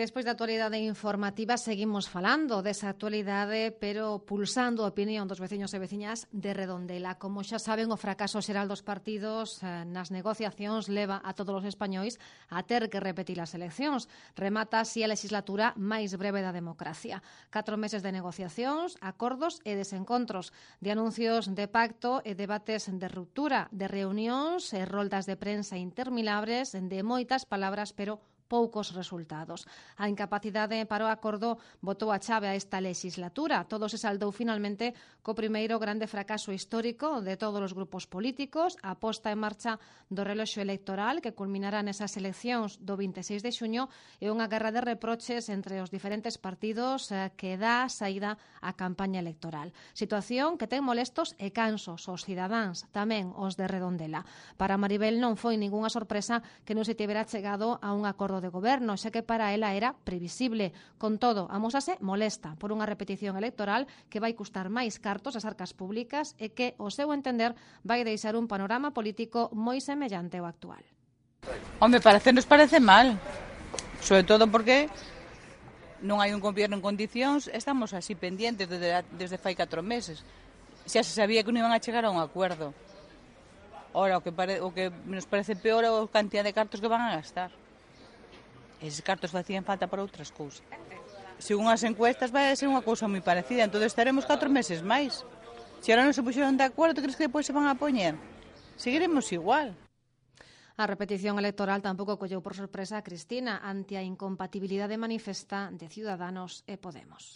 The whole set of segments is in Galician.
despois da actualidade informativa seguimos falando desa actualidade, pero pulsando a opinión dos veciños e veciñas de Redondela. Como xa saben, o fracaso xeral dos partidos nas negociacións leva a todos os españois a ter que repetir as eleccións. Remata así a legislatura máis breve da democracia. 4 meses de negociacións, acordos e desencontros, de anuncios de pacto e debates de ruptura, de reunións e roldas de prensa interminables, de moitas palabras, pero poucos resultados. A incapacidade para o acordo botou a chave a esta legislatura. Todo se saldou finalmente co primeiro grande fracaso histórico de todos os grupos políticos, a posta en marcha do reloxo electoral que culminará nesas eleccións do 26 de xuño e unha guerra de reproches entre os diferentes partidos que dá saída á campaña electoral. Situación que ten molestos e cansos os cidadáns, tamén os de Redondela. Para Maribel non foi ningunha sorpresa que non se tivera chegado a un acordo de goberno, xa que para ela era previsible. Con todo, amósase molesta por unha repetición electoral que vai custar máis cartos ás arcas públicas e que, ao seu entender, vai deixar un panorama político moi semellante ao actual. Home, nos parece mal, sobre todo porque non hai un goberno en condicións, estamos así pendientes desde fai 4 meses. Xa se sabía que non iban a chegar a un acordo. Ora, o que nos parece peor é a cantidad de cartos que van a gastar. Eses cartos facían falta para outras cousas. Según as encuestas vai ser unha cousa moi parecida, entón estaremos 4 meses máis. Se ahora non se puxeron de acordo, crees que depois se van a poñer? Seguiremos igual. A repetición electoral tampouco colleu por sorpresa a Cristina ante a incompatibilidade manifesta de Ciudadanos e Podemos.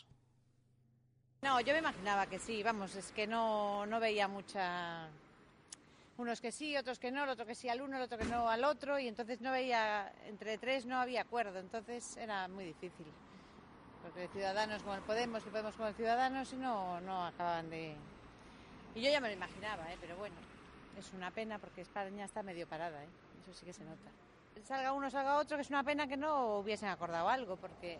No, yo me imaginaba que sí, vamos, es que no veía mucha... Unos que sí, otros que no, el otro que sí al uno, el otro que no al otro, y entonces no veía, entre tres no había acuerdo, entonces era muy difícil. Porque Ciudadanos con el Podemos y Podemos con el Ciudadanos y no acababan de... Y yo ya me lo imaginaba, pero bueno, es una pena porque España está medio parada, eso sí que se nota. Salga uno, salga otro, que es una pena que no hubiesen acordado algo, porque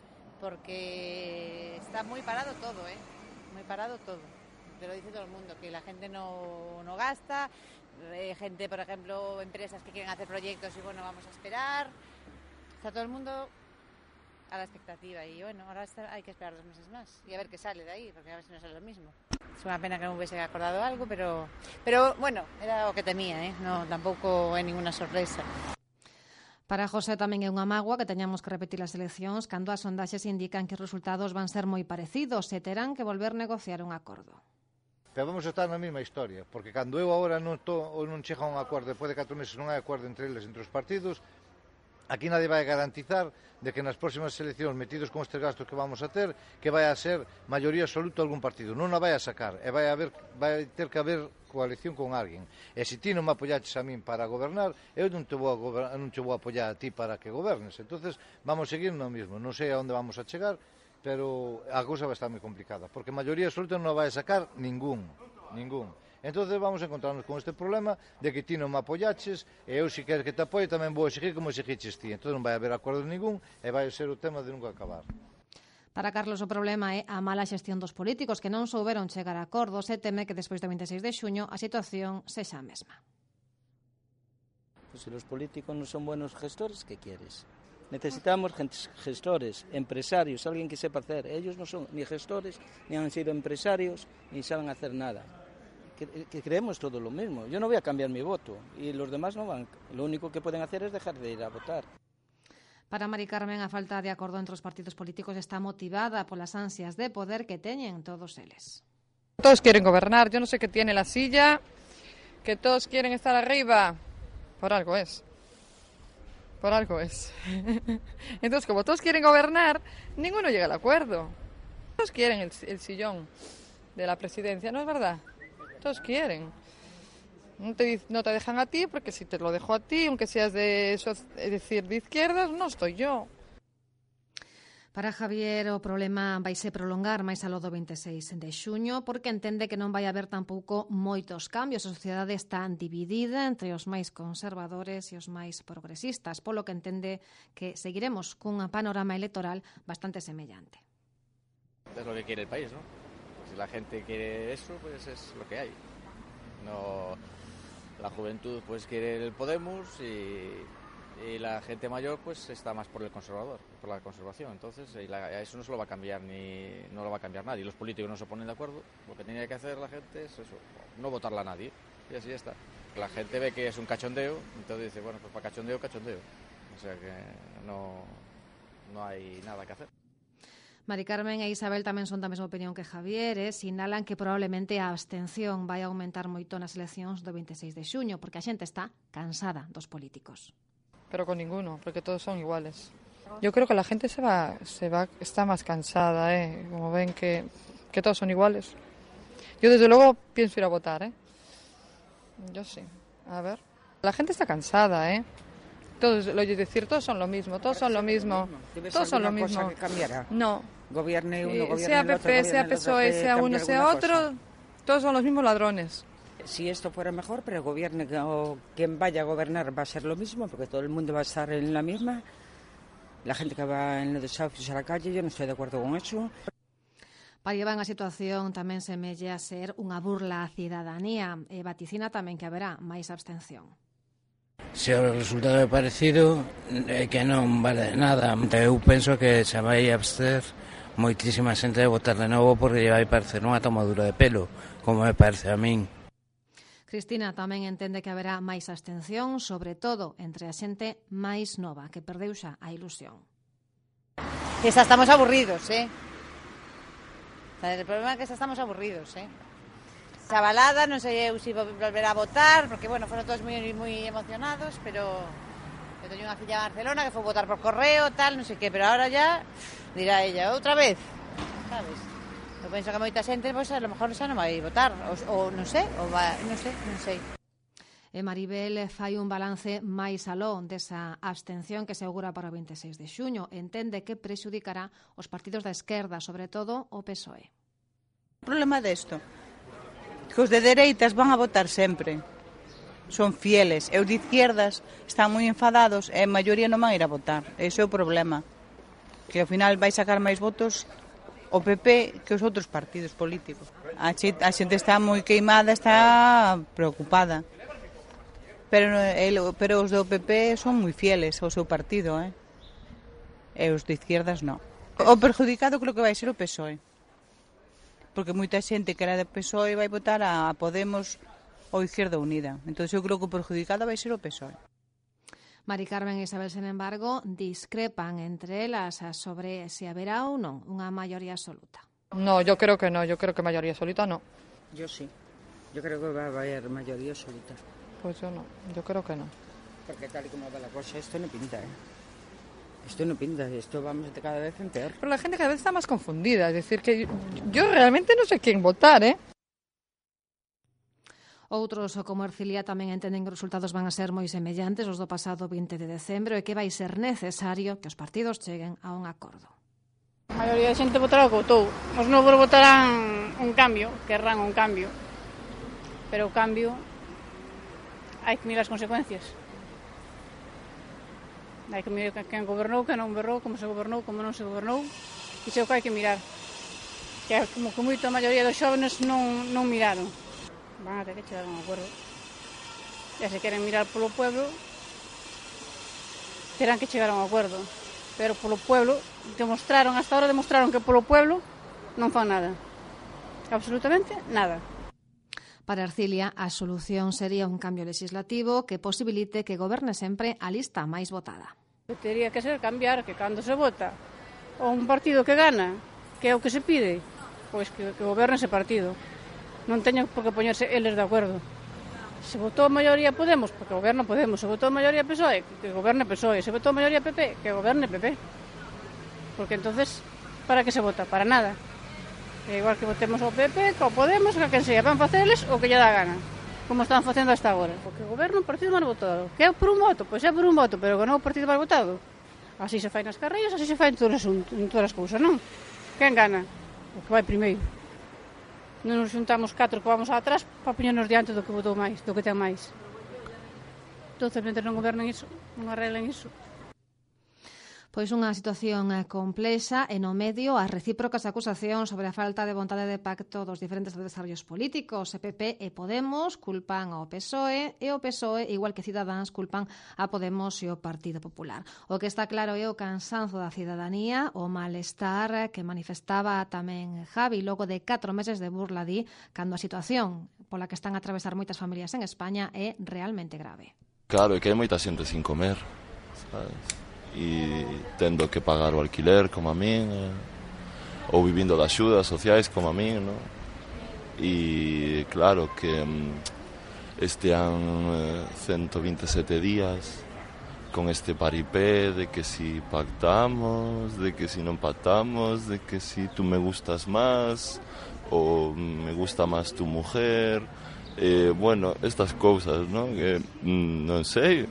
está muy parado todo, muy parado todo. Te lo dice todo el mundo, que la gente no gasta, gente, por ejemplo, empresas que quieren hacer proyectos y bueno, vamos a esperar. Está todo el mundo a la expectativa y bueno, ahora hay que esperar 2 meses más y a ver qué sale de ahí, porque a ver si no sale lo mismo. Es una pena que no hubiese acordado algo, pero bueno, era lo que temía, no, tampoco hay ninguna sorpresa. Para José tamén é unha mágoa que teñamos que repetir as eleccións cando as sondaxes indican que os resultados van ser moi parecidos e terán que volver a negociar un acordo. Pero vamos a estar na mesma historia, porque cando eu agora non chego a un acordo, depois de 4 meses non hai acordo entre eles, entre os partidos, aquí nadie vai garantizar de que nas próximas eleccións, metidos con estes gastos que vamos a ter, que vai a ser maioría absoluta algún partido. Non a vai a sacar, e vai ter que haber coalición con alguén. E se ti non me apoyaches a min para gobernar, eu non te vou a apoiar a ti para que gobernes. Entonces vamos a seguir no mismo. Non sei a onde vamos a chegar, pero a cousa vai estar moi complicada, porque a maioría absoluta non vai a sacar ningún. Entonces vamos a encontrarnos con este problema de que ti non me apoyaches e eu se queres que te apoie tamén vou exigir como exigiches ti. Entón non vai haber acordo ningún e vai ser o tema de nunca acabar. Para Carlos o problema é a mala xestión dos políticos que non souberon chegar a acordos e teme que despois do 26 de xuño a situación sexa a mesma. Pues se os políticos non son buenos gestores, ¿qué quieres? Necesitamos gestores, empresarios, alguien que sepa hacer. Ellos no son ni gestores, ni han sido empresarios, ni saben hacer nada. Que creemos todo lo mismo. Yo no voy a cambiar mi voto y los demás no van. Lo único que pueden hacer es dejar de ir a votar. Para Mari Carmen, a falta de acordo entre os partidos políticos está motivada polas ansias de poder que teñen todos eles. Todos quieren gobernar, yo no sé qué tiene la silla, que todos quieren estar arriba, por algo es. Por algo es. Entonces, como todos quieren gobernar, ninguno llega al acuerdo. Todos quieren el sillón de la presidencia, ¿no es verdad? Todos quieren. No te dejan a ti, porque si te lo dejo a ti, aunque seas de izquierdas, no estoy yo. Para Javier o problema vai se prolongar máis aló do 26 de xuño porque entende que non vai haber tampouco moitos cambios. A sociedade está dividida entre os máis conservadores e os máis progresistas, polo que entende que seguiremos cun panorama electoral bastante semellante. Es lo que quiere el país, ¿no? Si la gente quiere eso, pues es lo que hay. No, la juventud pues quiere el Podemos y Y la gente mayor pues está más por el conservador, por la conservación. Entonces eso no se lo va a cambiar no lo va a cambiar nadie. Los políticos no se ponen de acuerdo. Lo que tenía que hacer la gente es eso, no votarla a nadie. Y así está. La gente ve que es un cachondeo, entonces dice, bueno, pues para cachondeo, cachondeo. O sea que no hay nada que hacer. Mari Carmen e Isabel tamén son da mesma opinión que Javier, sinalan que probablemente a abstención vai aumentar moito nas eleccións do 26 de xuño, porque a xente está cansada dos políticos. Pero con ninguno, porque todos son iguales. Yo creo que la gente está más cansada, como ven que todos son iguales. Yo desde luego pienso ir a votar, Yo sí. A ver. La gente está cansada, Todos son lo mismo, todos son lo mismo. Todos son lo mismo. Que cambiará? No. Gobierne uno, gobierne sea el otro, PP, sea PSOE, sea uno, sea otro, todos son los mismos ladrones. Si esto fuera mejor, pero gobierne o quien vaya a gobernar va a ser lo mismo, porque todo el mundo va a estar en la misma. La gente que va en los desahucios a la calle, yo no estoy de acuerdo con eso. Para llevar a situación tamén semella ser unha burla á cidadanía e vaticina tamén que haberá máis abstención. Se o resultado é parecido, é que non vale nada. Eu penso que se vai abster moitísima xente de votar de novo porque lle vai parecer unha tomadura de pelo, como me parece a min. Cristina tamén entende que haberá máis abstención, sobre todo entre a xente máis nova, que perdeu xa a ilusión. Estamos aburridos, El problema é que estamos aburridos, Chavalada, non sei eu se volver a votar, porque, bueno, foron todos moi emocionados, pero eu teño unha filla en Barcelona que foi votar por correo, tal, non sei que, pero ahora ya dirá ella, outra vez, sabes? Eu penso que moita xente, pois, a lo mejor xa non vai votar, ou non sei, non sei. E Maribel fai un balance máis aló desa abstención que se augura para o 26 de xuño. Entende que prexudicará os partidos da esquerda, sobre todo o PSOE. O problema desto que os de dereitas van a votar sempre. Son fieles. E os de izquierdas están moi enfadados e a maioría non van a ir a votar. Ese é o problema. Que ao final vai sacar máis votos o PP que os outros partidos políticos. A xente está moi queimada, está preocupada. Pero os do PP son moi fieles ao seu partido, E os de izquierdas non. O perjudicado creo que vai ser o PSOE. Porque moita xente que era de PSOE vai votar a Podemos ou Izquierda Unida. Entón eu creo que o perjudicado vai ser o PSOE. Mari Carmen e Isabel, sin embargo, discrepan entre elas sobre se haberá ou non unha maioría absoluta. No, yo creo que no, yo creo que mayoría absoluta no. Yo sí, yo creo que va a haber mayoría absoluta. Pues yo no, yo creo que no. Porque tal y como va la cosa, esto no pinta, Esto no pinta, esto vamos de cada vez en peor. Pero la gente cada vez está más confundida, es decir, que yo realmente no sé quién votar, Outros, como Ercilia, tamén entenden que os resultados van a ser moi semellantes aos do pasado 20 de decembro e que vai ser necesario que os partidos cheguen a un acordo. A maioría da xente votará o que votou. Os novos votarán un cambio, querrán un cambio. Pero o cambio hai que mirar as consecuencias. Hai que mirar quen gobernou, quen non gobernou, como se gobernou, como non se gobernou. Iso é o que hai que mirar. Que como que moito a maioría dos xóvenes non miraron. Van a ter que chegar a un acordo. E se queren mirar polo pueblo, terán que chegar a un acordo. Pero polo pueblo, hasta ahora demostraron que polo pueblo non fan nada. Absolutamente nada. Para Ercilia, a solución sería un cambio legislativo que posibilite que goberne sempre a lista máis votada. Tería que ser cambiar, que cando se vota o un partido que gana, que é o que se pide, pois que goberne ese partido. Non teñen por que poñerse eles de acordo. Se votou a maioría Podemos, porque goberna Podemos. Se votou a maioría PSOE, que goberne PSOE. Se votou a maioría PP, que goberne PP. Porque entonces, para que se vota? Para nada. É igual que votemos ao PP, que ao Podemos, que a quen sea. Van faceles o que lle dá gana. Como están facendo hasta agora. Porque goberna un partido máis votado. Que é por un voto? Pois é por un voto, pero que non é o partido máis votado. Así se fai nas carreiras, así se fai en todas as cousas, non? Quen gana? O que vai primeiro. Non nos xuntamos 4 que vamos atrás para poñernos diante do que votou máis, do que ten máis. Entón, mentre non gobernen iso, non arreglen iso. Pois unha situación complexa e no medio as recíprocas acusacións sobre a falta de vontade de pacto dos diferentes adversarios políticos. PP e Podemos culpan ao PSOE e o PSOE, igual que Cidadáns, culpan a Podemos e o Partido Popular. O que está claro é o cansanzo da cidadanía, o malestar que manifestaba tamén Javi logo de 4 meses de burla di, cando a situación pola que están a atravesar moitas familias en España é realmente grave. Claro, é que hai moita xente sin comer, sabes? E tendo que pagar o alquiler como a min, ou vivindo de axudas sociais como a min, ¿no? E claro que este han 127 días con este paripé de que si pactamos, de que si non pactamos, de que si tú me gustas más ou me gusta más tu mujer, bueno, estas cousas, ¿no? Que non sei,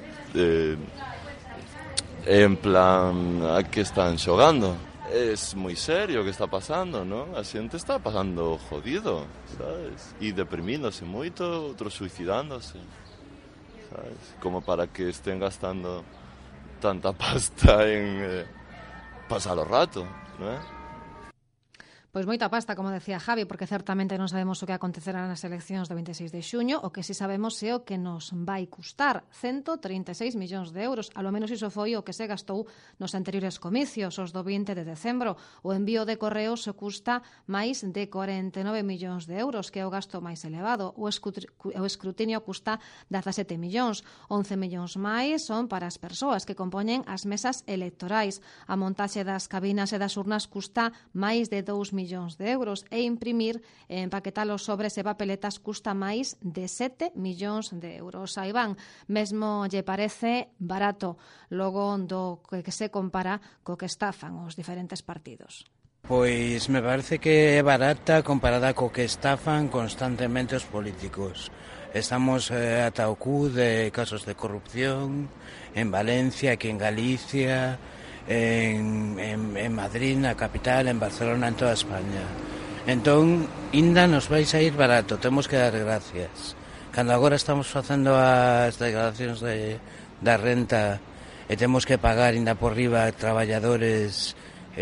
en plan, a que están xogando. Es moi serio o que está pasando, ¿no? A xente está pasando jodido, sabes? E deprimíndose moito, outros suicidándose, sabes? Como para que estén gastando tanta pasta en pasar o rato, non é? Pois moita pasta, como decía Javi, porque certamente non sabemos o que acontecerá nas eleccións do 26 de xuño, o que si sabemos é o que nos vai custar 136 millóns de euros, alo menos iso foi o que se gastou nos anteriores comicios, os do 20 de decembro. O envío de correos se custa máis de 49 millóns de euros, que é o gasto máis elevado. O escrutinio custa 17 millóns, 11 millóns máis son para as persoas que compoñen as mesas electorais. A montaxe das cabinas e das urnas custa máis de 2 millóns de euros e imprimir e empaquetar os sobres e papeletas custa máis de 7 millóns de euros. A Iván mesmo lle parece barato logo do que se compara co que estafan os diferentes partidos. Pois me parece que é barata comparada co que estafan constantemente os políticos. Estamos ata o cu de casos de corrupción en Valencia, aquí en Galicia, en Madrid, na capital, en Barcelona, en toda España. Entón, ainda nos vais a ir barato, temos que dar gracias. Cando agora estamos facendo as declaracións da renta e temos que pagar ainda por riba traballadores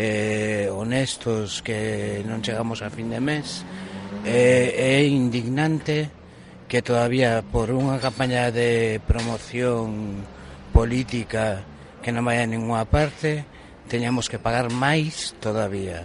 honestos que non chegamos a fin de mes, é indignante que todavía por unha campaña de promoción política que non vai a ninguna parte, teñamos que pagar máis todavía.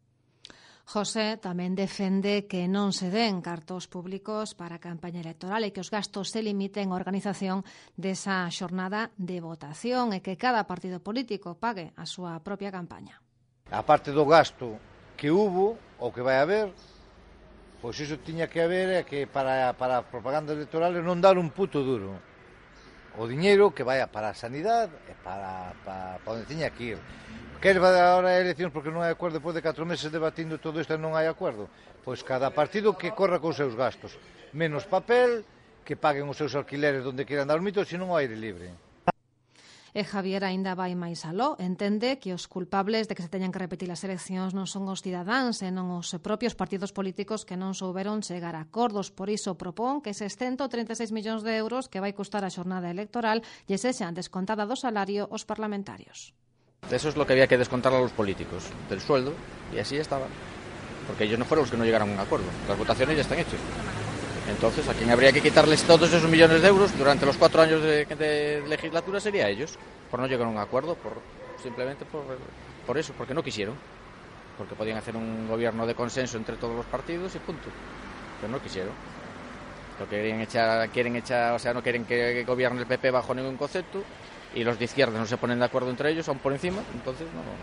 José tamén defende que non se den cartos públicos para a campaña electoral e que os gastos se limiten á organización desa xornada de votación e que cada partido político pague a súa propia campaña. A parte do gasto que hubo ou que vai haber, pois iso tiña que haber é que para a propaganda electoral non dar un puto duro. O diñeiro que vai para a sanidade e para onde tiña que ir. Queres vai agora a eleccións porque non hai acordo depois de 4 meses debatindo todo isto e non hai acordo? Pois cada partido que corra con os seus gastos. Menos papel, que paguen os seus alquileres onde queiran dar mitos, senón ao aire libre. E Javier aínda vai máis aló, entende que os culpables de que se teñan que repetir as eleccións non son os cidadáns e non os propios partidos políticos que non souberon chegar a acordos. Por iso propón que eses 136 millóns de euros que vai custar a xornada electoral lle sexan descontada do salario aos parlamentarios. Eso es lo que había que descontar a los políticos, del sueldo, y así ya estaba. Porque ellos no fueron los que no llegaron a un acuerdo. Las votaciones ya están hechas. Entonces, a quien habría que quitarles todos esos millones de euros durante los 4 años de legislatura sería a ellos, por no llegar a un acuerdo, simplemente por eso, porque no quisieron. Porque podían hacer un gobierno de consenso entre todos los partidos y punto. Pero no quisieron. Lo que quieren echar, o sea, no quieren que gobierne el PP bajo ningún concepto, y los de izquierda no se ponen de acuerdo entre ellos, aún por encima, entonces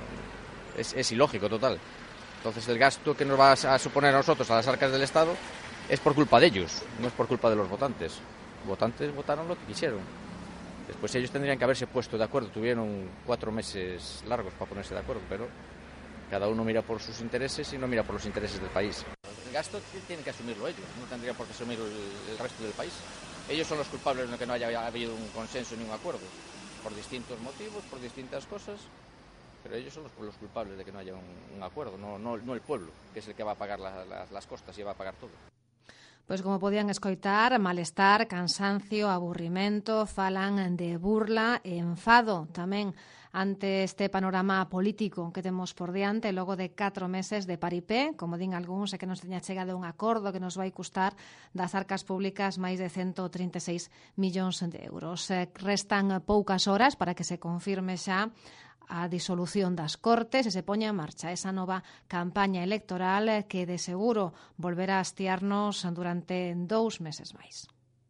es ilógico total. Entonces el gasto que nos va a suponer a nosotros, a las arcas del Estado, es por culpa de ellos, no es por culpa de los votantes. Los votantes votaron lo que quisieron. Después ellos tendrían que haberse puesto de acuerdo. Tuvieron 4 meses largos para ponerse de acuerdo, pero cada uno mira por sus intereses y no mira por los intereses del país. El gasto tienen que asumirlo ellos, no tendrían por qué asumirlo el resto del país. Ellos son los culpables de que no haya habido un consenso ni un acuerdo, por distintos motivos, por distintas cosas, pero ellos son los culpables de que no haya un acuerdo, no el pueblo, que es el que va a pagar las costas y va a pagar todo. Pois como podían escoitar, malestar, cansancio, aburrimento, falan de burla e enfado tamén ante este panorama político que temos por diante logo de 4 meses de paripé, como din algúns, e que nos teña chegado un acordo que nos vai custar das arcas públicas máis de 136 millóns de euros. Restan poucas horas para que se confirme xa a disolución das Cortes e se poña en marcha esa nova campaña electoral que de seguro volverá a hastiarnos durante 2 meses máis.